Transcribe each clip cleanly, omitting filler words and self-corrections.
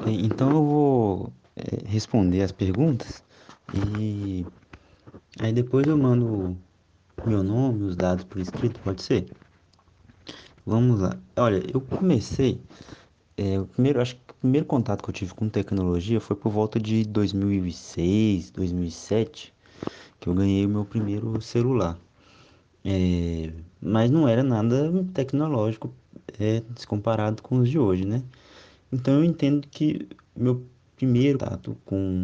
Então eu vou responder as perguntas e aí depois eu mando meu nome, os dados por escrito, pode ser? Vamos lá. Olha, eu comecei, acho que o primeiro contato que eu tive com tecnologia foi por volta de 2006, 2007, que eu ganhei o meu primeiro celular. Mas não era nada tecnológico, se comparado com os de hoje, né? Então eu entendo que meu primeiro contato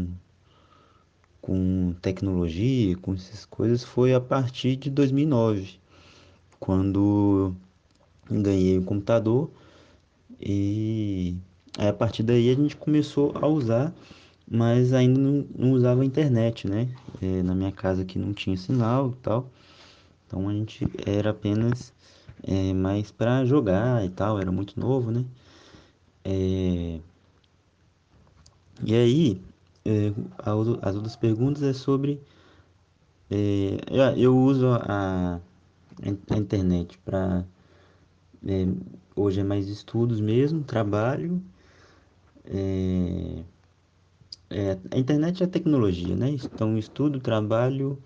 com tecnologia, com essas coisas, foi a partir de 2009, quando eu ganhei um computador e aí, a partir daí a gente começou a usar, mas ainda não usava a internet, né? Na minha casa aqui não tinha sinal e tal, então a gente era apenas mais para jogar e tal, era muito novo, né? E aí, as outras perguntas é sobre. Eu uso a internet para. Hoje é mais estudos mesmo, trabalho. A internet é tecnologia, né? Então, estudo, trabalho,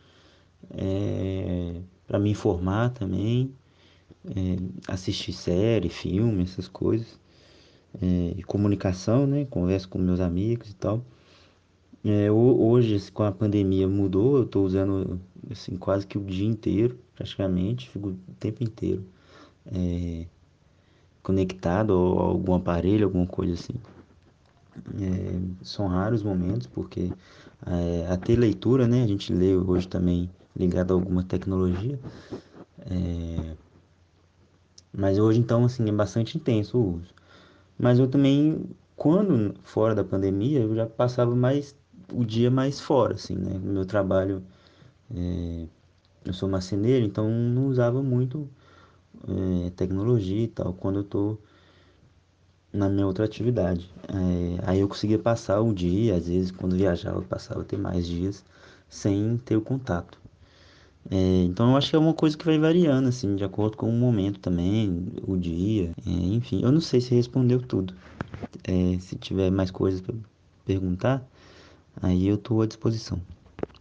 para me informar também, assistir série, filme, essas coisas. E comunicação, né? Converso com meus amigos e tal. Hoje, assim, com a pandemia mudou, eu tô usando assim, quase que o dia inteiro, praticamente, fico o tempo inteiro conectado a algum aparelho, alguma coisa assim. São raros momentos, porque até leitura, né? A gente lê hoje também ligado a alguma tecnologia, mas hoje então, assim, é bastante intenso o uso. Mas eu também, quando fora da pandemia, eu já passava mais o dia mais fora, assim, né? No meu trabalho, eu sou marceneiro, então não usava muito tecnologia e tal, quando eu tô na minha outra atividade. Aí eu conseguia passar o dia, às vezes quando viajava, eu passava até mais dias sem ter o contato. Então eu acho que é uma coisa que vai variando, assim, de acordo com o momento também, o dia, enfim. Eu não sei se respondeu tudo. Se tiver mais coisas para perguntar, aí eu estou à disposição.